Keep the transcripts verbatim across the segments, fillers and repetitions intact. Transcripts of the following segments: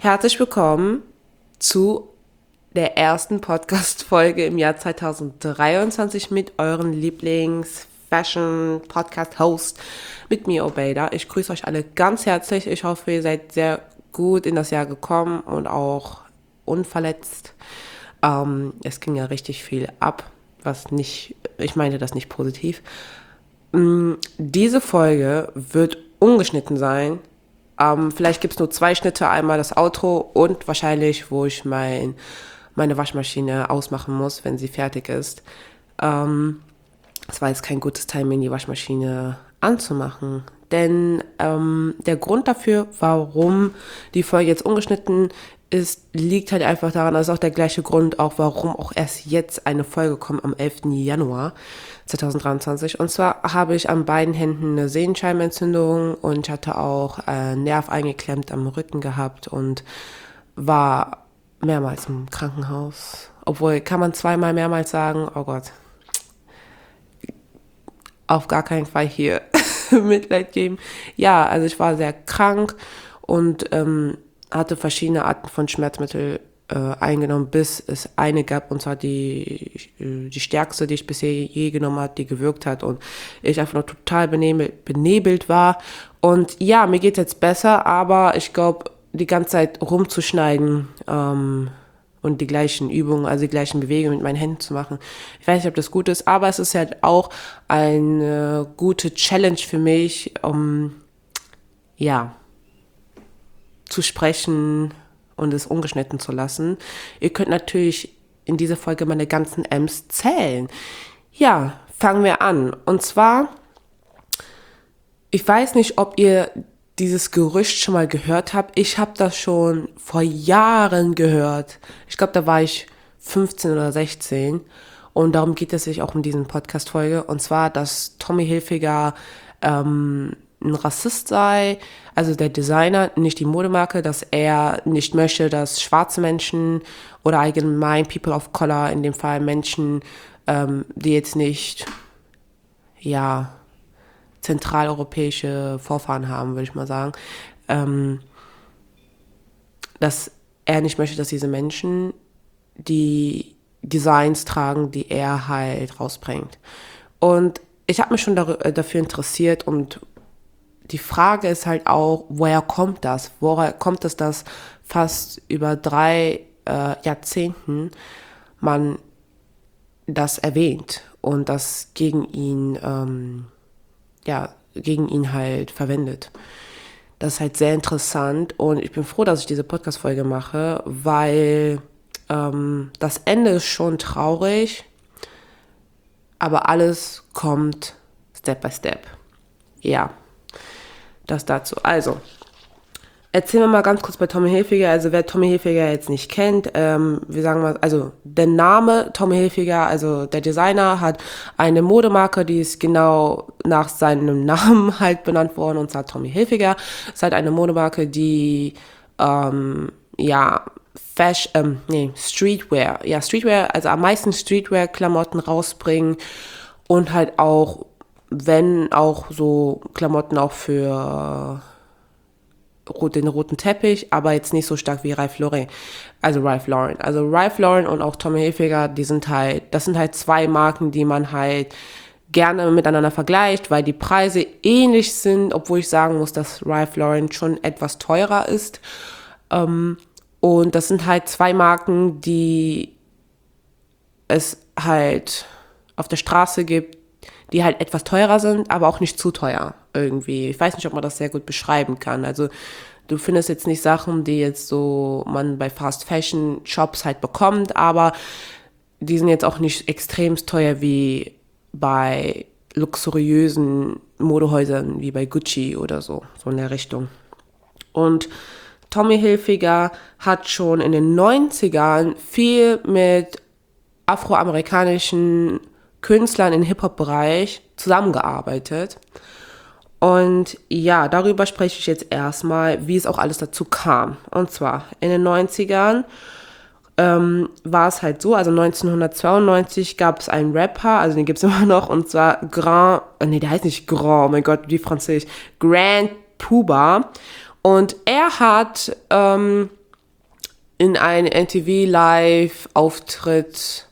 Herzlich willkommen zu der ersten Podcast-Folge im Jahr zwanzig dreiundzwanzig mit euren Lieblings-Fashion-Podcast-Host, mit mir, Obeida. Ich grüße euch alle ganz herzlich. Ich hoffe, ihr seid sehr gut in das Jahr gekommen und auch unverletzt. Ähm, es ging ja richtig viel ab, was nicht, ich meine das nicht positiv. Ähm, diese Folge wird ungeschnitten sein. Ähm, vielleicht gibt es nur zwei Schnitte, einmal das Outro und wahrscheinlich, wo ich mein, meine Waschmaschine ausmachen muss, wenn sie fertig ist. Ähm, es war jetzt kein gutes Timing, die Waschmaschine anzumachen. Denn ähm, der Grund dafür, warum die Folge jetzt ungeschnitten ist, liegt halt einfach daran, das ist auch der gleiche Grund, auch warum auch erst jetzt eine Folge kommt am elften Januar zwanzig dreiundzwanzig. Und zwar habe ich an beiden Händen eine Sehenscheidenentzündung und ich hatte auch einen Nerv eingeklemmt am Rücken gehabt und war mehrmals im Krankenhaus. Obwohl, kann man zweimal mehrmals sagen, oh Gott, auf gar keinen Fall hier Mitleid geben. Ja, also ich war sehr krank und ähm, hatte verschiedene Arten von Schmerzmittel äh, eingenommen, bis es eine gab, und zwar die, die stärkste, die ich bisher je genommen habe, die gewirkt hat und ich einfach nur total benebelt, benebelt war. Und ja, mir geht es jetzt besser, aber ich glaube, die ganze Zeit rumzuschneiden ähm, und die gleichen Übungen, also die gleichen Bewegungen mit meinen Händen zu machen, ich weiß nicht, ob das gut ist, aber es ist halt auch eine gute Challenge für mich, um, ja, zu sprechen und es ungeschnitten zu lassen. Ihr könnt natürlich in dieser Folge meine ganzen M's zählen. Ja, fangen wir an. Und zwar, ich weiß nicht, ob ihr dieses Gerücht schon mal gehört habt. Ich habe das schon vor Jahren gehört. Ich glaube, da war ich fünfzehn oder sechzehn. Und darum geht es sich auch in diesen Podcast-Folge. Und zwar, dass Tommy Hilfiger ähm, ein Rassist sei, also der Designer, nicht die Modemarke, dass er nicht möchte, dass schwarze Menschen oder allgemein People of Color, in dem Fall Menschen, ähm, die jetzt nicht, ja, zentraleuropäische Vorfahren haben, würde ich mal sagen, ähm, dass er nicht möchte, dass diese Menschen die Designs tragen, die er halt rausbringt. Und ich habe mich schon dar- dafür interessiert und die Frage ist halt auch, woher kommt das? Woher kommt es, dass fast über drei äh, Jahrzehnten man das erwähnt und das gegen ihn, ähm, ja, gegen ihn halt verwendet? Das ist halt sehr interessant und ich bin froh, dass ich diese Podcast-Folge mache, weil ähm, das Ende ist schon traurig, aber alles kommt Step by Step. Ja. Das dazu. Also, erzählen wir mal ganz kurz bei Tommy Hilfiger. Also, wer Tommy Hilfiger jetzt nicht kennt, ähm, wir sagen mal, also der Name Tommy Hilfiger, also der Designer, hat eine Modemarke, die ist genau nach seinem Namen halt benannt worden, und zwar Tommy Hilfiger. Es ist halt eine Modemarke, die, ähm, ja, Fashion, ähm, nee, Streetwear, ja, Streetwear, also am meisten Streetwear-Klamotten rausbringen und halt auch, wenn auch so Klamotten auch für äh, den roten Teppich, aber jetzt nicht so stark wie Ralph Lauren. Also Ralph Lauren. Also Ralph Lauren und auch Tommy Hilfiger, die sind halt, das sind halt zwei Marken, die man halt gerne miteinander vergleicht, weil die Preise ähnlich sind, obwohl ich sagen muss, dass Ralph Lauren schon etwas teurer ist. Ähm, und das sind halt zwei Marken, die es halt auf der Straße gibt, die halt etwas teurer sind, aber auch nicht zu teuer irgendwie. Ich weiß nicht, ob man das sehr gut beschreiben kann. Also du findest jetzt nicht Sachen, die jetzt so man bei Fast Fashion Shops halt bekommt, aber die sind jetzt auch nicht extremst teuer wie bei luxuriösen Modehäusern wie bei Gucci oder so, so in der Richtung. Und Tommy Hilfiger hat schon in den neunzigern viel mit afroamerikanischen Künstlern im Hip-Hop-Bereich zusammengearbeitet. Und ja, darüber spreche ich jetzt erstmal, wie es auch alles dazu kam. Und zwar in den neunzigern ähm, war es halt so, also neunzehnhundertzweiundneunzig gab es einen Rapper, also den gibt es immer noch, und zwar Grand, äh, nee, der heißt nicht Grand, oh mein Gott, wie Französisch, Grand Puba. Und er hat ähm, in einem M T V-Live-Auftritt,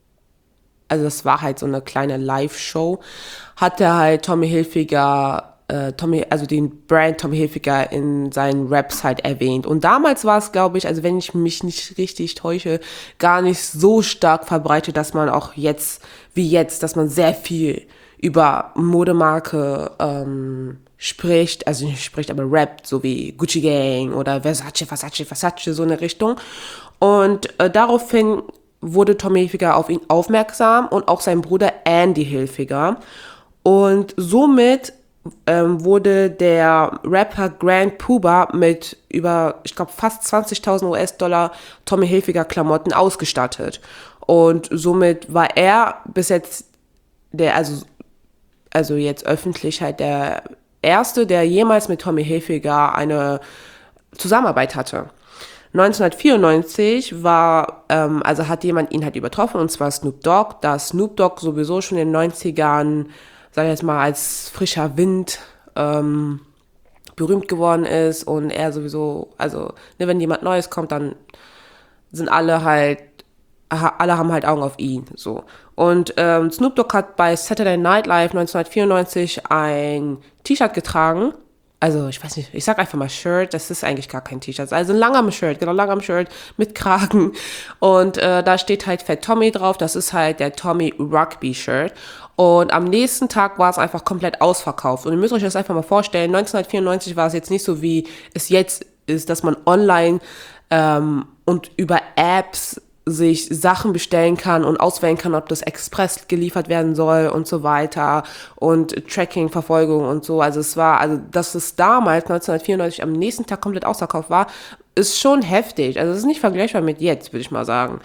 also das war halt so eine kleine Live-Show, hat er halt Tommy Hilfiger, äh, Tommy, also den Brand Tommy Hilfiger in seinen Raps halt erwähnt. Und damals war es, glaube ich, also wenn ich mich nicht richtig täusche, gar nicht so stark verbreitet, dass man auch jetzt, wie jetzt, dass man sehr viel über Modemarke ähm, spricht, also nicht spricht, aber rappt, so wie Gucci Gang oder Versace, Versace, Versace, so eine Richtung. Und äh, daraufhin wurde Tommy Hilfiger auf ihn aufmerksam und auch sein Bruder Andy Hilfiger. Und somit ähm, wurde der Rapper Grand Puba mit über, ich glaube, fast zwanzigtausend U S-Dollar Tommy Hilfiger Klamotten ausgestattet. Und somit war er bis jetzt der, also, also jetzt öffentlich halt der Erste, der jemals mit Tommy Hilfiger eine Zusammenarbeit hatte. neunzehnhundertvierundneunzig war, ähm, also hat jemand ihn halt übertroffen, und zwar Snoop Dogg, da Snoop Dogg sowieso schon in den neunzigern, sag ich jetzt mal, als frischer Wind ähm, berühmt geworden ist und er sowieso, also ne, wenn jemand Neues kommt, dann sind alle halt, alle haben halt Augen auf ihn, so. Und ähm, Snoop Dogg hat bei Saturday Night Live neunzehnhundertvierundneunzig ein T-Shirt getragen. Also, ich weiß nicht, ich sag einfach mal Shirt, das ist eigentlich gar kein T-Shirt. Also ein Langarm-Shirt, genau, Langarm-Shirt mit Kragen. Und äh, da steht halt Fat Tommy drauf, das ist halt der Tommy Rugby-Shirt. Und am nächsten Tag war es einfach komplett ausverkauft. Und ihr müsst euch das einfach mal vorstellen, neunzehnhundertvierundneunzig war es jetzt nicht so, wie es jetzt ist, dass man online ähm, und über Apps sich Sachen bestellen kann und auswählen kann, ob das Express geliefert werden soll und so weiter und Tracking, Verfolgung und so. Also es war, also dass es damals neunzehnhundertvierundneunzig am nächsten Tag komplett ausverkauft war, ist schon heftig. Also es ist nicht vergleichbar mit jetzt, würde ich mal sagen.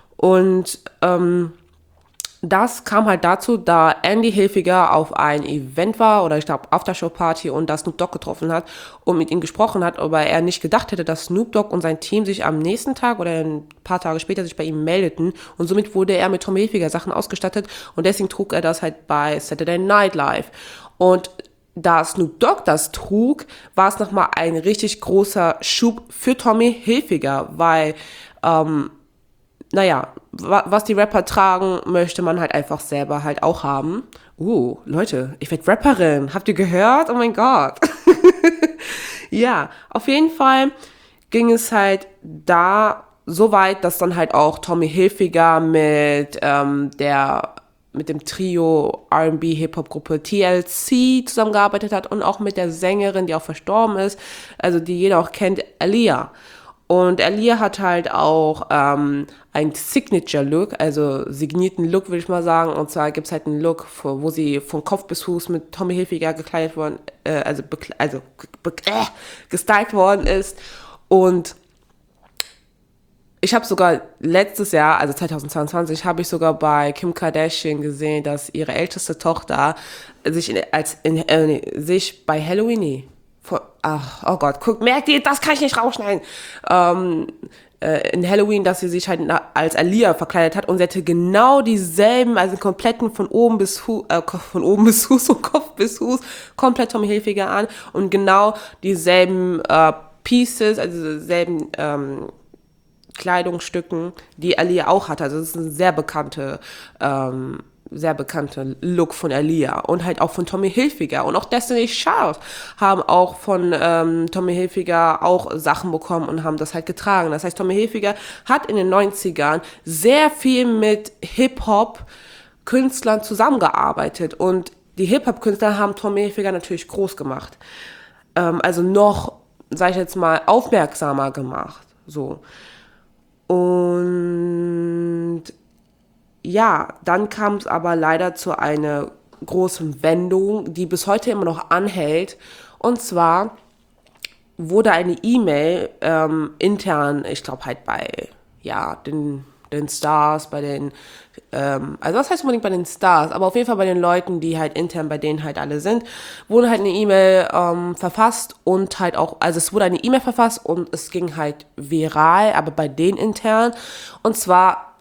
Und ähm, das kam halt dazu, da Andy Hilfiger auf ein Event war, oder ich glaube Aftershow-Party, und da Snoop Dogg getroffen hat und mit ihm gesprochen hat, aber er nicht gedacht hätte, dass Snoop Dogg und sein Team sich am nächsten Tag oder ein paar Tage später sich bei ihm meldeten, und somit wurde er mit Tommy Hilfiger Sachen ausgestattet und deswegen trug er das halt bei Saturday Night Live. Und da Snoop Dogg das trug, war es nochmal ein richtig großer Schub für Tommy Hilfiger, weil ähm, naja, was die Rapper tragen, möchte man halt einfach selber halt auch haben. Uh, Leute, ich werde Rapperin. Habt ihr gehört? Oh mein Gott. Ja, auf jeden Fall ging es halt da so weit, dass dann halt auch Tommy Hilfiger mit ähm, der mit dem Trio R and B Hip-Hop-Gruppe T L C zusammengearbeitet hat und auch mit der Sängerin, die auch verstorben ist, also die jeder auch kennt, Aaliyah. Und Aaliyah hat halt auch ähm, ein Signature-Look, also signierten Look, würde ich mal sagen. Und zwar gibt's halt einen Look, wo sie von Kopf bis Fuß mit Tommy Hilfiger gekleidet worden, äh, also, bekle- also be- äh, gestylt worden ist. Und ich habe sogar letztes Jahr, also zweitausendzweiundzwanzig, habe ich sogar bei Kim Kardashian gesehen, dass ihre älteste Tochter sich in, als in, äh, sich bei Halloween, nee, vor, ach, oh Gott, guck, merkt ihr, das kann ich nicht rausschneiden. Ähm, äh, in Halloween, dass sie sich halt na, als Aaliyah verkleidet hat, und sie hatte genau dieselben, also kompletten von oben bis Fuß, äh, von oben bis Fuß, von Kopf bis Fuß, komplett Tommy Hilfiger an und genau dieselben äh, Pieces, also dieselben ähm, Kleidungsstücken, die Aaliyah auch hatte. Also das ist ein sehr bekannte, ähm, sehr bekannte Look von Aaliyah und halt auch von Tommy Hilfiger. Und auch Destiny Child haben auch von ähm, Tommy Hilfiger auch Sachen bekommen und haben das halt getragen. Das heißt, Tommy Hilfiger hat in den neunzigern sehr viel mit Hip-Hop-Künstlern zusammengearbeitet, und die Hip-Hop-Künstler haben Tommy Hilfiger natürlich groß gemacht. Ähm, also noch, sag ich jetzt mal, aufmerksamer gemacht. So. Und ja, dann kam es aber leider zu einer großen Wendung, die bis heute immer noch anhält. Und zwar wurde eine E-Mail ähm, intern, ich glaube halt bei ja den, den Stars, bei den, ähm, also was heißt unbedingt bei den Stars, aber auf jeden Fall bei den Leuten, die halt intern bei denen halt alle sind, wurde halt eine E-Mail ähm, verfasst und halt auch, also es wurde eine E-Mail verfasst und es ging halt viral, aber bei denen intern. Und zwar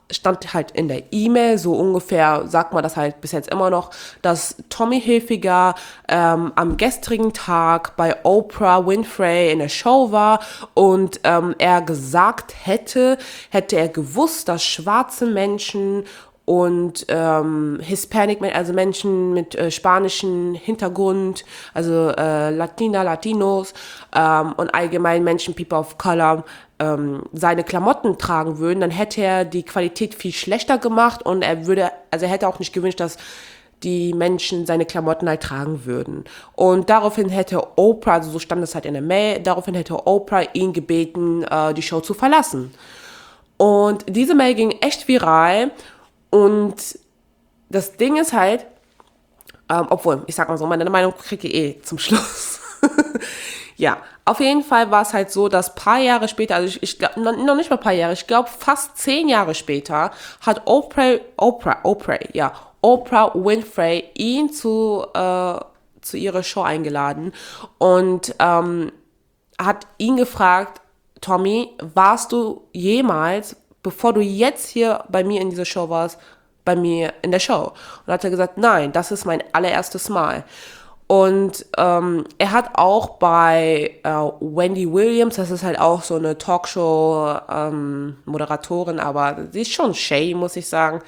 stand halt in der E-Mail, so ungefähr, sagt man das halt bis jetzt immer noch, dass Tommy Hilfiger ähm, am gestrigen Tag bei Oprah Winfrey in der Show war und ähm, er gesagt hätte, hätte er gewusst, dass schwarze Menschen und ähm, Hispanic, also Menschen mit äh, spanischem Hintergrund, also äh, Latina, Latinos ähm, und allgemein Menschen, People of Color, ähm, seine Klamotten tragen würden, dann hätte er die Qualität viel schlechter gemacht und er würde, also er hätte auch nicht gewünscht, dass die Menschen seine Klamotten halt tragen würden. Und daraufhin hätte Oprah, also so stand es halt in der Mail, daraufhin hätte Oprah ihn gebeten, äh, die Show zu verlassen. Und diese Mail ging echt viral. Und das Ding ist halt, ähm, obwohl, ich sag mal so, meine Meinung kriege ich eh zum Schluss. Ja, auf jeden Fall war es halt so, dass paar Jahre später, also ich, ich glaube, noch nicht mal paar Jahre, ich glaube fast zehn Jahre später, hat Oprah, Oprah, Oprah, ja, Oprah Winfrey ihn zu, äh, zu ihrer Show eingeladen und ähm, hat ihn gefragt, Tommy, warst du jemals, bevor du jetzt hier bei mir in dieser Show warst, bei mir in der Show? Und hat er gesagt, nein, das ist mein allererstes Mal. Und ähm, er hat auch bei äh, Wendy Williams, das ist halt auch so eine Talkshow-Moderatorin, ähm, aber sie ist schon shay, muss ich sagen.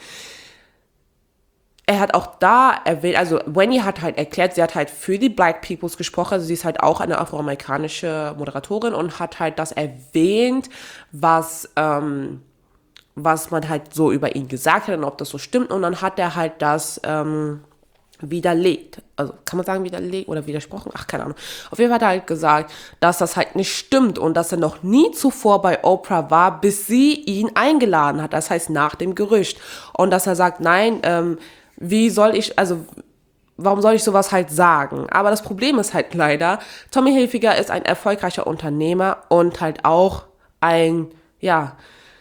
Er hat auch da erwähnt, also Wendy hat halt erklärt, sie hat halt für die Black Peoples gesprochen, also sie ist halt auch eine afroamerikanische Moderatorin und hat halt das erwähnt, was ähm, was man halt so über ihn gesagt hat und ob das so stimmt. Und dann hat er halt das ähm, widerlegt. Also kann man sagen widerlegt oder widersprochen? Ach, keine Ahnung. Auf jeden Fall hat er halt gesagt, dass das halt nicht stimmt und dass er noch nie zuvor bei Oprah war, bis sie ihn eingeladen hat. Das heißt nach dem Gerücht. Und dass er sagt, nein, ähm, wie soll ich, also warum soll ich sowas halt sagen? Aber das Problem ist halt leider, Tommy Hilfiger ist ein erfolgreicher Unternehmer und halt auch ein, ja,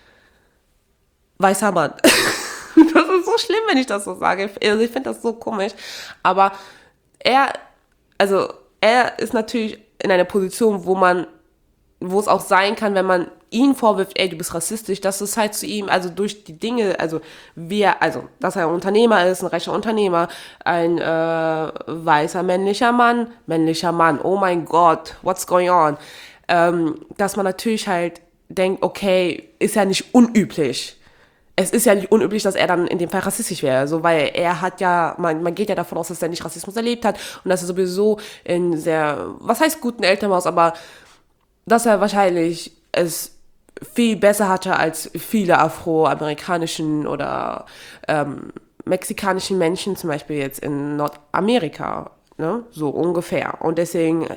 weißer Mann. Das ist so schlimm, wenn ich das so sage. Also ich finde das so komisch. Aber er, also er ist natürlich in einer Position, wo man, wo es auch sein kann, wenn man ihn vorwirft, ey, du bist rassistisch, dass es halt zu ihm, also durch die Dinge, also wir, also dass er ein Unternehmer ist, ein reicher Unternehmer, ein äh, weißer männlicher Mann, männlicher Mann, oh mein Gott, what's going on? Ähm, dass man natürlich halt denkt, okay, ist ja nicht unüblich. Es ist ja nicht unüblich, dass er dann in dem Fall rassistisch wäre, so, weil er hat ja, man, man geht ja davon aus, dass er nicht Rassismus erlebt hat und dass er sowieso in sehr, was heißt guten Elternhaus, aber dass er wahrscheinlich es viel besser hatte als viele afroamerikanischen oder ähm, mexikanischen Menschen, zum Beispiel jetzt in Nordamerika, ne, so ungefähr. Und deswegen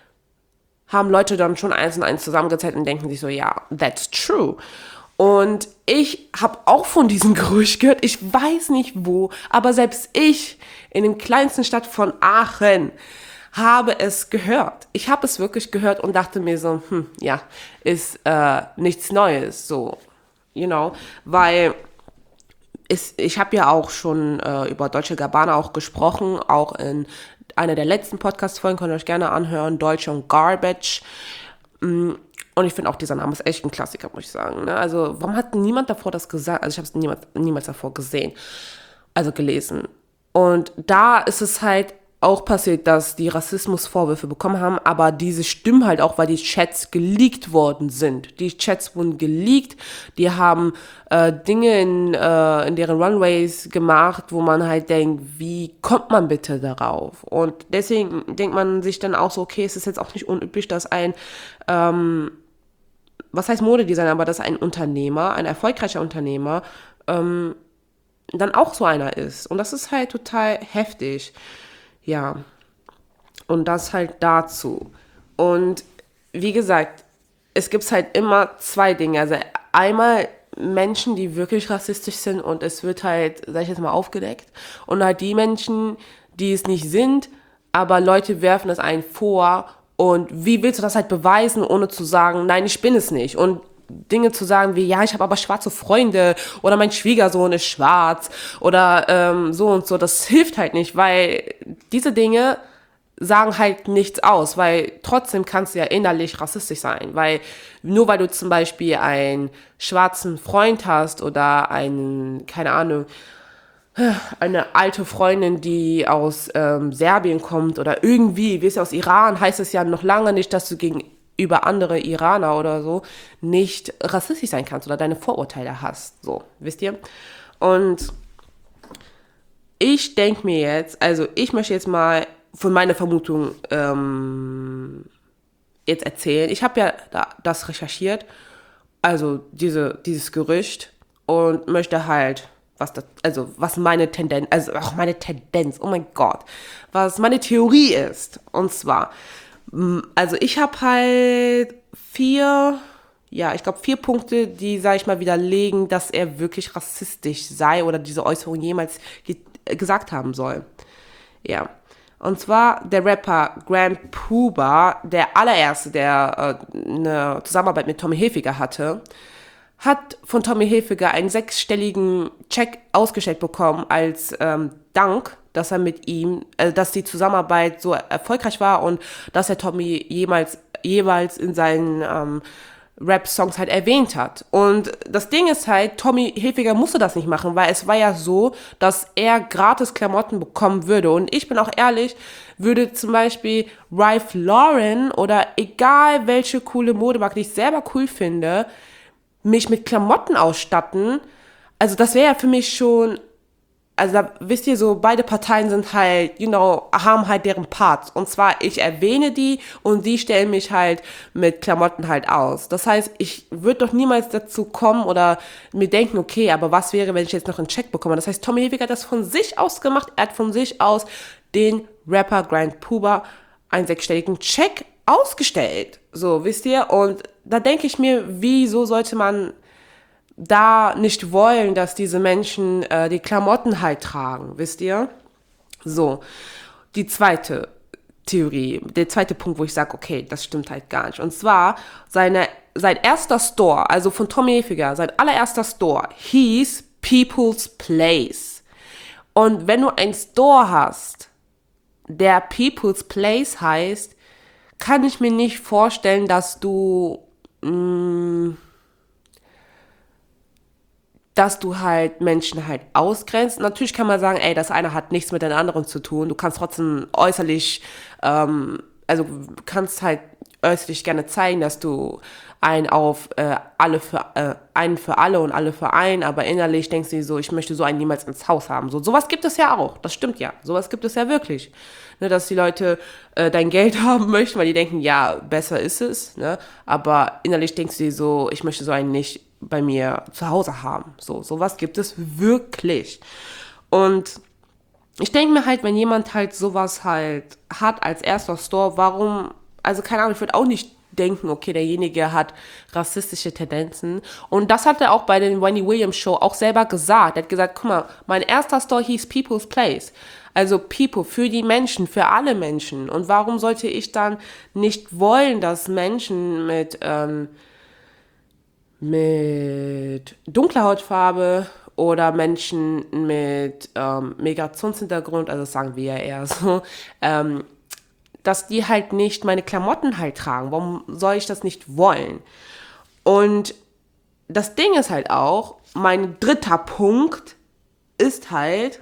haben Leute dann schon eins und eins zusammengezählt und denken sich so, ja, that's true. Und ich habe auch von diesem Gerücht gehört, ich weiß nicht wo, aber selbst ich in der kleinsten Stadt von Aachen habe es gehört. Ich habe es wirklich gehört und dachte mir so, hm, ja, ist äh, nichts Neues, so, you know, weil ist, ich habe ja auch schon äh, über Dolce Gabbana auch gesprochen, auch in einer der letzten Podcast-Folgen, könnt ihr euch gerne anhören, Dolce und Garbage. Und ich finde auch, dieser Name ist echt ein Klassiker, muss ich sagen. Ne? Also, warum hat niemand davor das gesagt? Also, ich habe es niemals, niemals davor gesehen, also gelesen. Und da ist es halt auch passiert, dass die Rassismusvorwürfe bekommen haben, aber diese stimmen halt auch, weil die Chats geleakt worden sind. Die Chats wurden geleakt, die haben äh, Dinge in, äh, in deren Runways gemacht, wo man halt denkt, wie kommt man bitte darauf? Und deswegen denkt man sich dann auch so, okay, es ist jetzt auch nicht unüblich, dass ein, ähm, was heißt Modedesigner, aber dass ein Unternehmer, ein erfolgreicher Unternehmer, ähm, dann auch so einer ist. Und das ist halt total heftig. Ja, und das halt dazu. Und wie gesagt, es gibt halt immer zwei Dinge. Also einmal Menschen, die wirklich rassistisch sind und es wird halt, sag ich jetzt mal, aufgedeckt. Und halt die Menschen, die es nicht sind, aber Leute werfen es einen vor. Und wie willst du das halt beweisen, ohne zu sagen, nein, ich bin es nicht? Und Dinge zu sagen wie, ja, ich habe aber schwarze Freunde oder mein Schwiegersohn ist schwarz oder ähm, so und so, das hilft halt nicht, weil diese Dinge sagen halt nichts aus, weil trotzdem kannst du ja innerlich rassistisch sein, weil nur weil du zum Beispiel einen schwarzen Freund hast oder einen, keine Ahnung, eine alte Freundin, die aus ähm, Serbien kommt oder irgendwie, wie es aus Iran, heißt es ja noch lange nicht, dass du gegenüber andere Iraner oder so nicht rassistisch sein kannst oder deine Vorurteile hast, so, wisst ihr? Und ich denke mir jetzt, also ich möchte jetzt mal von meiner Vermutung ähm, jetzt erzählen. Ich habe ja da, das recherchiert, also diese, dieses Gerücht und möchte halt, was das, also was meine Tendenz, also auch meine Tendenz, oh mein Gott, was meine Theorie ist. Und zwar, also ich habe halt vier, ja, ich glaube vier Punkte, die, sag ich mal, widerlegen, dass er wirklich rassistisch sei oder diese Äußerung jemals ge- gesagt haben soll. Ja. Und zwar der Rapper Grand Puba, der allererste, der äh, eine Zusammenarbeit mit Tommy Hilfiger hatte, hat von Tommy Hilfiger einen sechsstelligen Check ausgestellt bekommen als ähm, Dank, dass er mit ihm, äh, dass die Zusammenarbeit so erfolgreich war und dass er Tommy jemals, jeweils in seinen ähm, Rap-Songs halt erwähnt hat. Und das Ding ist halt, Tommy Hilfiger musste das nicht machen, weil es war ja so, dass er gratis Klamotten bekommen würde. Und ich bin auch ehrlich, würde zum Beispiel Ralph Lauren oder egal welche coole Modemarke, die ich selber cool finde, mich mit Klamotten ausstatten. Also das wäre ja für mich schon, also da, wisst ihr, so beide Parteien sind halt, you know, haben halt deren Parts. Und zwar, ich erwähne die und die stellen mich halt mit Klamotten halt aus. Das heißt, ich würde doch niemals dazu kommen oder mir denken, okay, aber was wäre, wenn ich jetzt noch einen Check bekomme? Das heißt, Tommy Hilfiger hat das von sich aus gemacht. Er hat von sich aus den Rapper Grand Puba einen sechsstelligen Check ausgestellt. So, wisst ihr? Und da denke ich mir, wieso sollte man da nicht wollen, dass diese Menschen äh, die Klamotten halt tragen, wisst ihr? So, die zweite Theorie, der zweite Punkt, wo ich sage, okay, das stimmt halt gar nicht. Und zwar, seine, sein erster Store, also von Tommy Hilfiger, sein allererster Store hieß People's Place. Und wenn du einen Store hast, der People's Place heißt, kann ich mir nicht vorstellen, dass du mh, dass du halt Menschen halt ausgrenzt. Natürlich kann man sagen, ey, das eine hat nichts mit den anderen zu tun. Du kannst trotzdem äußerlich, ähm, also kannst halt äußerlich gerne zeigen, dass du einen auf äh, alle für äh, einen für alle und alle für einen, aber innerlich denkst du dir so, ich möchte so einen niemals ins Haus haben. So sowas gibt es ja auch. Das stimmt ja. Sowas gibt es ja wirklich. Ne, dass die Leute äh, dein Geld haben möchten, weil die denken, ja, besser ist es. Ne? Aber innerlich denkst du dir so, ich möchte so einen nicht bei mir zu Hause haben. So, sowas gibt es wirklich. Und ich denke mir halt, wenn jemand halt sowas halt hat als erster Store, warum, also keine Ahnung, ich würde auch nicht denken, okay, derjenige hat rassistische Tendenzen. Und das hat er auch bei den Wendy Williams Show auch selber gesagt. Er hat gesagt, guck mal, mein erster Store hieß People's Place. Also People, für die Menschen, für alle Menschen. Und warum sollte ich dann nicht wollen, dass Menschen mit, ähm, mit dunkler Hautfarbe oder Menschen mit ähm, Migrationshintergrund, also das sagen wir ja eher so, ähm, dass die halt nicht meine Klamotten halt tragen. Warum soll ich das nicht wollen? Und das Ding ist halt auch, mein dritter Punkt ist halt,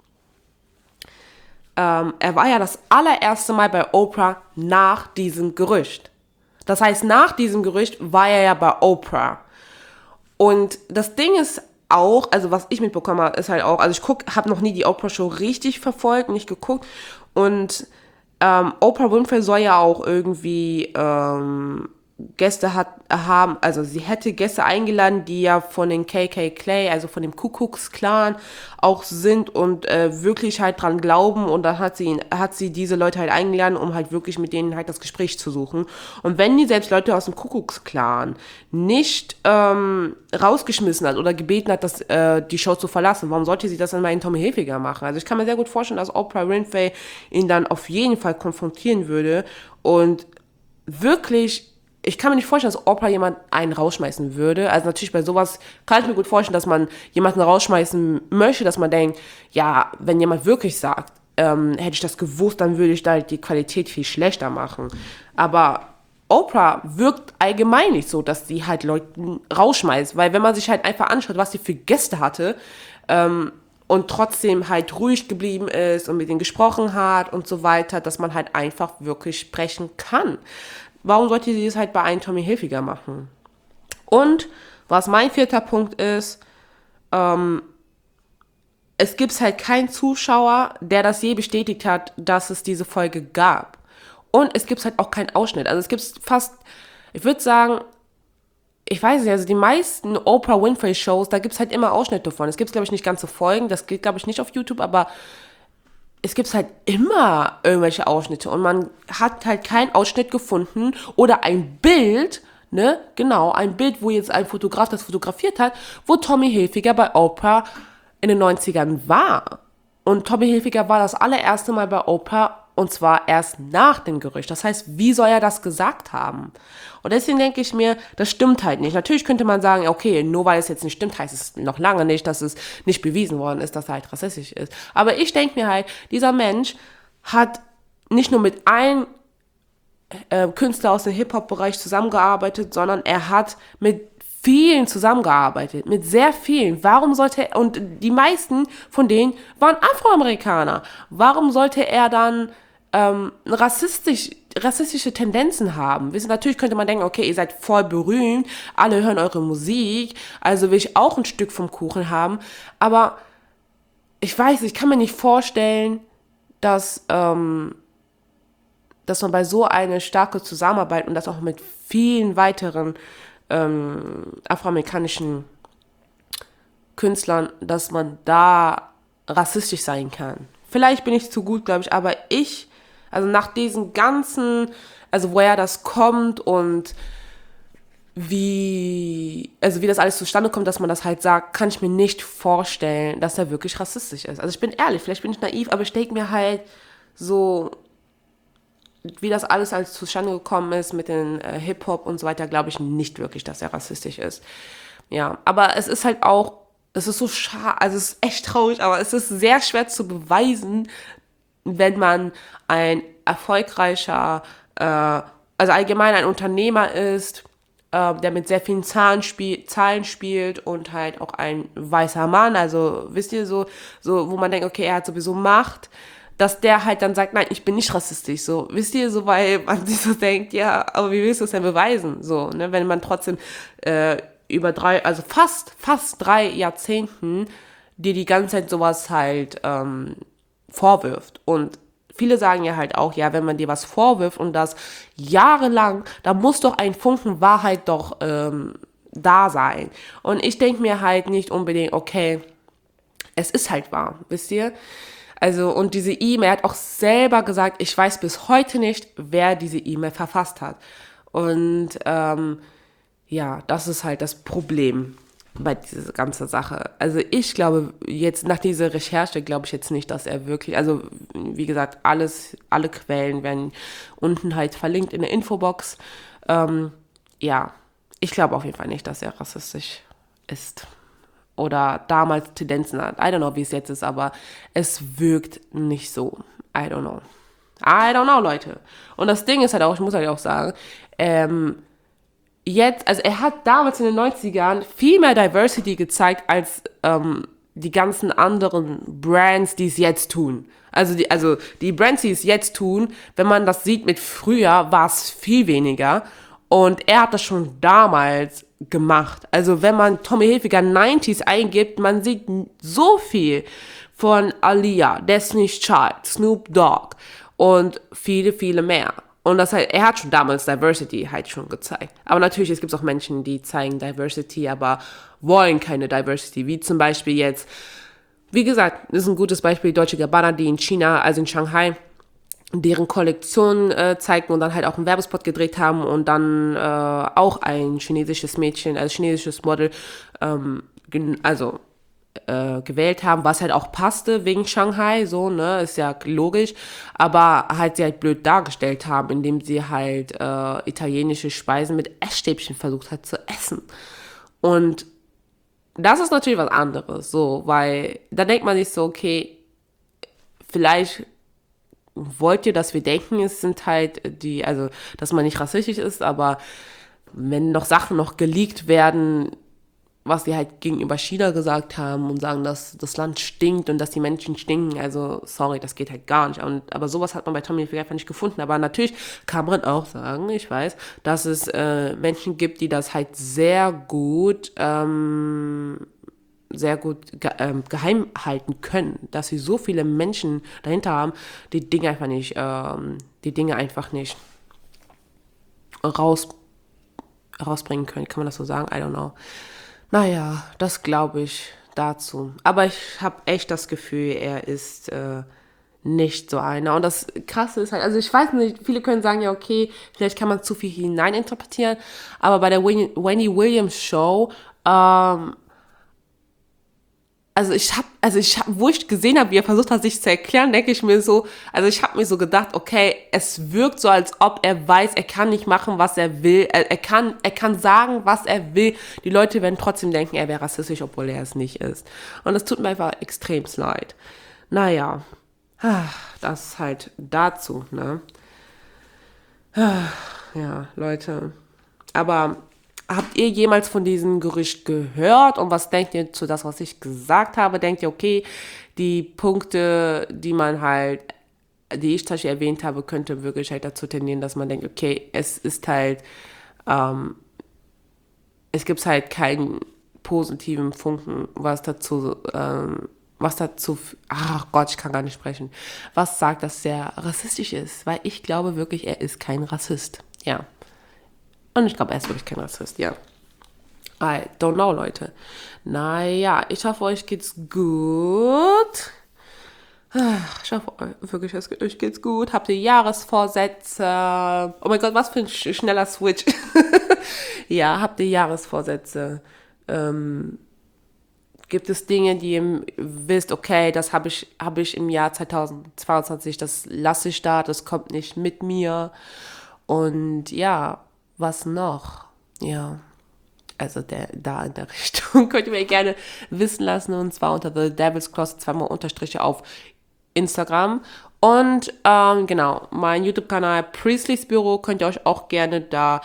ähm, er war ja das allererste Mal bei Oprah nach diesem Gerücht. Das heißt, nach diesem Gerücht war er ja bei Oprah. Und das Ding ist auch, also was ich mitbekommen habe, ist halt auch, also ich guck, habe noch nie die Oprah-Show richtig verfolgt, nicht geguckt. Und ähm, Oprah Winfrey soll ja auch irgendwie ähm, Gäste hat, haben, also sie hätte Gäste eingeladen, die ja von den K K K, also von dem Ku Klux Klan auch sind und äh, wirklich halt dran glauben, und dann hat sie hat sie diese Leute halt eingeladen, um halt wirklich mit denen halt das Gespräch zu suchen. Und wenn die selbst Leute aus dem Ku Klux Klan nicht ähm, rausgeschmissen hat oder gebeten hat, dass äh, die Show zu verlassen, warum sollte sie das dann mal in Tommy Hilfiger machen? Also ich kann mir sehr gut vorstellen, dass Oprah Winfrey ihn dann auf jeden Fall konfrontieren würde und wirklich. Ich kann mir nicht vorstellen, dass Oprah jemand einen rausschmeißen würde. Also natürlich bei sowas kann ich mir gut vorstellen, dass man jemanden rausschmeißen möchte, dass man denkt, ja, wenn jemand wirklich sagt, ähm, hätte ich das gewusst, dann würde ich da halt die Qualität viel schlechter machen. Aber Oprah wirkt allgemein nicht so, dass sie halt Leuten rausschmeißt, weil wenn man sich halt einfach anschaut, was sie für Gäste hatte, ähm, und trotzdem halt ruhig geblieben ist und mit denen gesprochen hat und so weiter, dass man halt einfach wirklich sprechen kann. Warum sollte sie das halt bei einem Tommy Hilfiger machen? Und was mein vierter Punkt ist, ähm, es gibt halt keinen Zuschauer, der das je bestätigt hat, dass es diese Folge gab. Und es gibt halt auch keinen Ausschnitt. Also es gibt fast, ich würde sagen, ich weiß nicht, also die meisten Oprah Winfrey Shows, da gibt es halt immer Ausschnitte von. Es gibt, glaube ich, nicht ganze Folgen, das geht, glaube ich, nicht auf YouTube, aber es gibt halt immer irgendwelche Ausschnitte und man hat halt keinen Ausschnitt gefunden oder ein Bild, ne, genau, ein Bild, wo jetzt ein Fotograf das fotografiert hat, wo Tommy Hilfiger bei Oprah in den neunzigern war. Und Tommy Hilfiger war das allererste Mal bei Oprah und zwar erst nach dem Gerücht. Das heißt, wie soll er das gesagt haben? Und deswegen denke ich mir, das stimmt halt nicht. Natürlich könnte man sagen, okay, nur weil es jetzt nicht stimmt, heißt es noch lange nicht, dass es nicht bewiesen worden ist, dass er halt rassistisch ist. Aber ich denke mir halt, dieser Mensch hat nicht nur mit einem äh, Künstler aus dem Hip-Hop-Bereich zusammengearbeitet, sondern er hat mit vielen zusammengearbeitet, mit sehr vielen. Warum sollte er, und die meisten von denen waren Afroamerikaner. Warum sollte er dann ähm, rassistisch, rassistische Tendenzen haben? Wissen, natürlich könnte man denken, okay, ihr seid voll berühmt, alle hören eure Musik, also will ich auch ein Stück vom Kuchen haben. Aber ich weiß, ich kann mir nicht vorstellen, dass, ähm, dass man bei so einer starken Zusammenarbeit und das auch mit vielen weiteren ähm, afroamerikanischen Künstlern, dass man da rassistisch sein kann. Vielleicht bin ich zu gut, glaube ich, aber ich, also nach diesen ganzen, also woher das kommt und wie, also wie das alles zustande kommt, dass man das halt sagt, kann ich mir nicht vorstellen, dass er wirklich rassistisch ist. Also ich bin ehrlich, vielleicht bin ich naiv, aber ich denke mir halt so, wie das alles als zustande gekommen ist mit den äh, Hip-Hop und so weiter, glaube ich nicht wirklich, dass er rassistisch ist. Ja, aber es ist halt auch, es ist so schade, also es ist echt traurig, aber es ist sehr schwer zu beweisen, wenn man ein erfolgreicher, äh, also allgemein ein Unternehmer ist, äh, der mit sehr vielen Zahlen, spiel, Zahlen spielt und halt auch ein weißer Mann, also wisst ihr, so, so, wo man denkt, okay, er hat sowieso Macht, dass der halt dann sagt, nein, ich bin nicht rassistisch, so, wisst ihr, so, weil man sich so denkt, ja, aber wie willst du es denn beweisen, so, ne, wenn man trotzdem äh, über drei, also fast, fast drei Jahrzehnten dir die ganze Zeit sowas halt ähm, vorwirft und viele sagen ja halt auch, ja, wenn man dir was vorwirft und das jahrelang, da muss doch ein Funken Wahrheit doch ähm, da sein und ich denke mir halt nicht unbedingt, okay, es ist halt wahr, wisst ihr, also, und diese E-Mail, er hat auch selber gesagt, ich weiß bis heute nicht, wer diese E-Mail verfasst hat. Und ähm, ja, das ist halt das Problem bei dieser ganzen Sache. Also ich glaube jetzt, nach dieser Recherche, glaube ich jetzt nicht, dass er wirklich, also wie gesagt, alles, alle Quellen werden unten halt verlinkt in der Infobox. Ähm, ja, ich glaube auf jeden Fall nicht, dass er rassistisch ist. Oder damals Tendenzen hat. I don't know, wie es jetzt ist, aber es wirkt nicht so. I don't know. I don't know, Leute. Und das Ding ist halt auch, ich muss halt auch sagen, ähm, jetzt, also er hat damals in den neunzigern viel mehr Diversity gezeigt als ähm, die ganzen anderen Brands, die es jetzt tun. Also die, also die Brands, die es jetzt tun, wenn man das sieht mit früher, war es viel weniger. Und er hat das schon damals gemacht. Also wenn man Tommy Hilfiger neunziger eingibt, man sieht so viel von Aaliyah, Destiny's Child, Snoop Dogg und viele, viele mehr. Und das halt, er hat schon damals Diversity halt schon gezeigt. Aber natürlich, es gibt auch Menschen, die zeigen Diversity, aber wollen keine Diversity. Wie zum Beispiel jetzt, wie gesagt, das ist ein gutes Beispiel, Dolce Gabbana, die in China, also in Shanghai, deren Kollektion äh, zeigten und dann halt auch einen Werbespot gedreht haben und dann äh, auch ein chinesisches Mädchen, also chinesisches Model, ähm, gen- also äh, gewählt haben, was halt auch passte wegen Shanghai, so, ne, ist ja logisch, aber halt sie halt blöd dargestellt haben, indem sie halt äh, italienische Speisen mit Essstäbchen versucht hat zu essen. Und das ist natürlich was anderes, so, weil da denkt man sich so, okay, vielleicht wollt ihr, dass wir denken, es sind halt die, also, dass man nicht rassistisch ist, aber wenn noch Sachen noch geleakt werden, was die halt gegenüber China gesagt haben und sagen, dass das Land stinkt und dass die Menschen stinken, also sorry, das geht halt gar nicht. Und, aber sowas hat man bei Tommy Hilfiger einfach nicht gefunden. Aber natürlich kann man auch sagen, ich weiß, dass es äh, Menschen gibt, die das halt sehr gut, ähm, sehr gut ge ähm, geheim halten können, dass sie so viele Menschen dahinter haben, die Dinge einfach nicht, ähm, die Dinge einfach nicht raus, rausbringen können. Kann man das so sagen? I don't know. Naja, das glaube ich dazu. Aber ich habe echt das Gefühl, er ist äh, nicht so einer. Und das Krasse ist halt, also ich weiß nicht, viele können sagen, ja okay, vielleicht kann man zu viel hineininterpretieren, aber bei der Wendy Williams Show, ähm, also ich habe, also ich hab, wo ich gesehen habe, wie er versucht hat, sich zu erklären, denke ich mir so, also ich habe mir so gedacht, okay, es wirkt so, als ob er weiß, er kann nicht machen, was er will, er, er kann, er kann sagen, was er will. Die Leute werden trotzdem denken, er wäre rassistisch, obwohl er es nicht ist. Und das tut mir einfach extrem leid. Naja, das ist halt dazu, ne? Ja, Leute. Aber habt ihr jemals von diesem Gerücht gehört? Und was denkt ihr zu das, was ich gesagt habe? Denkt ihr, okay, die Punkte, die man halt, die ich zum Beispiel erwähnt habe, könnte wirklich halt dazu tendieren, dass man denkt, okay, es ist halt, ähm, es gibt halt keinen positiven Funken, was dazu, ähm, was dazu, ach Gott, ich kann gar nicht sprechen, was sagt, dass er rassistisch ist, weil ich glaube wirklich, er ist kein Rassist, ja. Und ich glaube, er ist wirklich kein Rassist, ja. I don't know, Leute. Naja, ich hoffe, euch geht's gut. Ich hoffe, wirklich, euch geht's gut. Habt ihr Jahresvorsätze? Oh mein Gott, was für ein schneller Switch. Ja, habt ihr Jahresvorsätze? Ähm, gibt es Dinge, die ihr wisst, okay, das habe ich, hab ich im Jahr zweitausendzweiundzwanzig, das lasse ich da, das kommt nicht mit mir. Und ja, was noch? Ja, also der, da in der Richtung könnt ihr mir gerne wissen lassen, und zwar unter The Devil's Closet, zweimal Unterstriche auf Instagram. Und ähm, genau, mein YouTube-Kanal Priestley's Büro könnt ihr euch auch gerne da,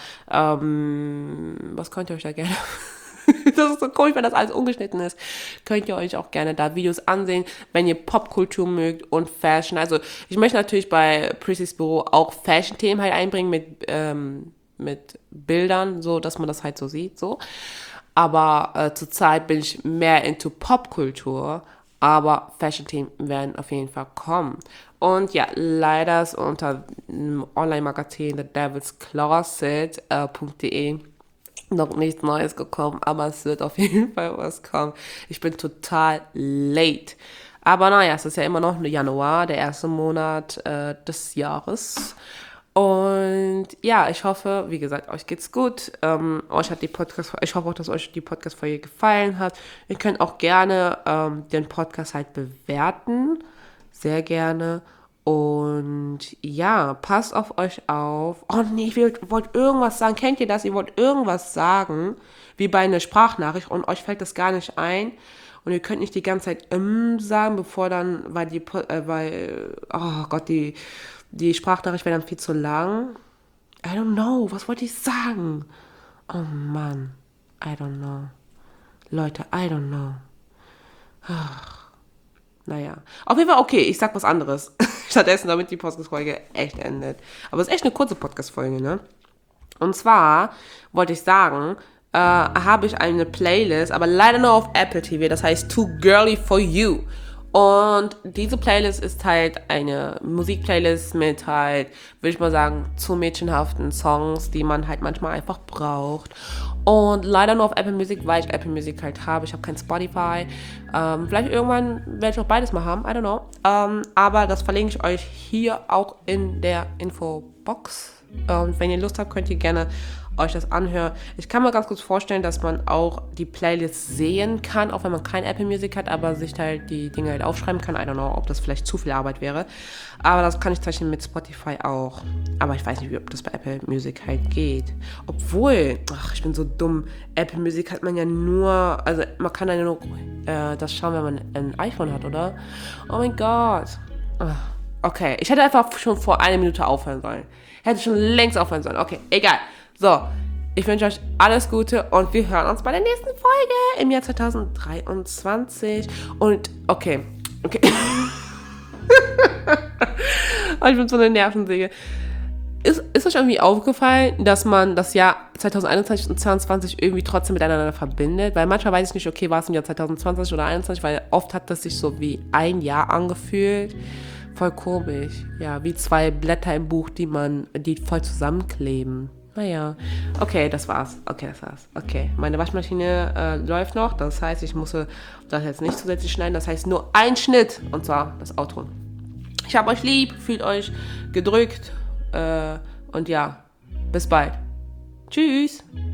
ähm, was könnt ihr euch da gerne... Das ist so komisch, wenn das alles ungeschnitten ist. Könnt ihr euch auch gerne da Videos ansehen, wenn ihr Popkultur mögt und Fashion. Also ich möchte natürlich bei Priestley's Büro auch Fashion-Themen halt einbringen mit, ähm, mit Bildern, so dass man das halt so sieht. So. Aber äh, zurzeit bin ich mehr into Popkultur, aber Fashion-Themen werden auf jeden Fall kommen. Und ja, leider ist unter dem Online-Magazin the devils closet punkt de noch nichts Neues gekommen, aber es wird auf jeden Fall was kommen. Ich bin total late. Aber naja, es ist ja immer noch Januar, der erste Monat äh, des Jahres. Und ja, ich hoffe, wie gesagt, euch geht's gut. Ähm, euch hat die Podcast, ich hoffe auch, dass euch die Podcast-Folge gefallen hat. Ihr könnt auch gerne ähm, den Podcast halt bewerten. Sehr gerne. Und ja, passt auf euch auf. Oh nee, ich wollte irgendwas sagen. Kennt ihr das? Ihr wollt irgendwas sagen, wie bei einer Sprachnachricht, und euch fällt das gar nicht ein. Und ihr könnt nicht die ganze Zeit ähm sagen, bevor dann, weil die, äh, weil, oh Gott, die, die Sprachnachricht wäre dann viel zu lang. I don't know, was wollte ich sagen? Oh Mann, I don't know. Leute, I don't know. Ach. Naja, auf jeden Fall okay, ich sag was anderes. Stattdessen, damit die Podcast-Folge echt endet. Aber es ist echt eine kurze Podcast-Folge, ne? Und zwar wollte ich sagen, äh, habe ich eine Playlist, aber leider nur auf Apple T V, das heißt Too Girly For You. Und diese Playlist ist halt eine Musikplaylist mit halt, würde ich mal sagen, zu mädchenhaften Songs, die man halt manchmal einfach braucht. Und leider nur auf Apple Music, weil ich Apple Music halt habe. Ich habe kein Spotify. Ähm, vielleicht irgendwann werde ich auch beides mal haben, I don't know. Ähm, aber das verlinke ich euch hier auch in der Infobox. Und wenn ihr Lust habt, könnt ihr gerne euch das anhören. Ich kann mir ganz kurz vorstellen, dass man auch die Playlist sehen kann, auch wenn man kein Apple Music hat, aber sich halt die Dinge halt aufschreiben kann. I don't know, ob das vielleicht zu viel Arbeit wäre. Aber das kann ich zeichnen mit Spotify auch. Aber ich weiß nicht, ob das bei Apple Music halt geht. Obwohl, ach, ich bin so dumm. Apple Music hat man ja nur, also man kann ja nur äh, das schauen, wenn man ein iPhone hat, oder? Oh mein Gott. Okay, ich hätte einfach schon vor einer Minute aufhören sollen. Hätte schon längst aufhören sollen. Okay, egal. So, ich wünsche euch alles Gute und wir hören uns bei der nächsten Folge im Jahr zwanzig dreiundzwanzig. Und, okay, okay. Oh, ich bin so eine Nervensäge. Ist, ist euch irgendwie aufgefallen, dass man das Jahr zwanzig einundzwanzig und zwanzig zwanzig irgendwie trotzdem miteinander verbindet? Weil manchmal weiß ich nicht, okay, war es im Jahr zwanzig zwanzig oder einundzwanzig, weil oft hat das sich so wie ein Jahr angefühlt. Voll komisch. Ja, wie zwei Blätter im Buch, die man, die voll zusammenkleben. Naja. Okay, das war's. Okay, das war's. Okay, meine Waschmaschine äh, läuft noch. Das heißt, ich muss das jetzt nicht zusätzlich schneiden. Das heißt nur ein Schnitt. Und zwar das Outro. Ich hab euch lieb. Fühlt euch gedrückt. Äh, und ja, bis bald. Tschüss.